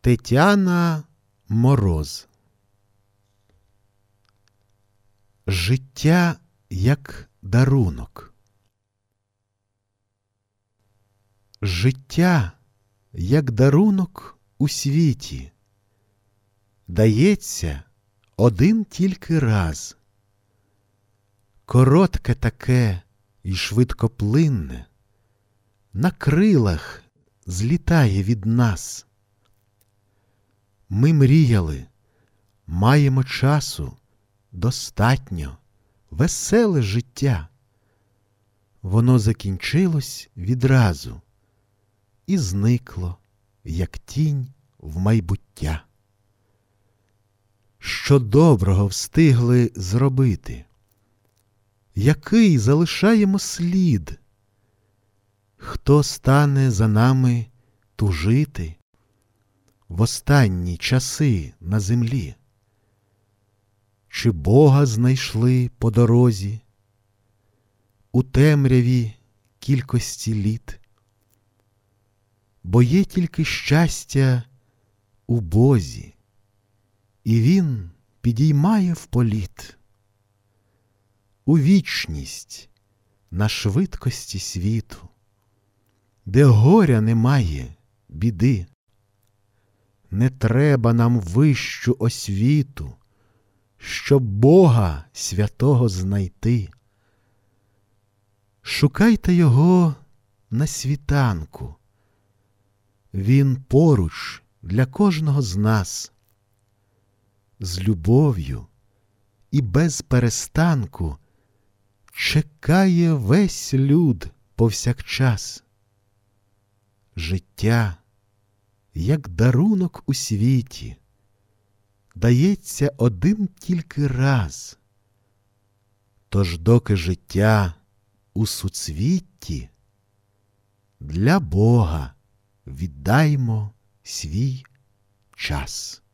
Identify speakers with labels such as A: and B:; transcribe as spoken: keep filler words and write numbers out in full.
A: Тетяна Мороз. Життя як дарунок. Життя як дарунок у світі дається один тільки раз. Коротке таке і швидкоплинне, на крилах злітає від нас. Ми мріяли, маємо часу достатньо, веселе життя. Воно закінчилось відразу і зникло, як тінь в майбуття. Що доброго встигли зробити? Який залишаємо слід? Хто стане за нами тужити в останні часи на землі? Чи Бога знайшли по дорозі у темряві кількості літ? Бо є тільки щастя у Бозі, і Він підіймає в політ. У вічність на швидкості світу, де горя немає, біди. Не треба нам вищу освіту, щоб Бога святого знайти. Шукайте Його на світанку, Він поруч для кожного з нас. З любов'ю і без перестанку чекає весь люд повсякчас. Життя, як дарунок у світі, дається один тільки раз. Тож доки життя у суцвітті, для Бога віддаймо свій час.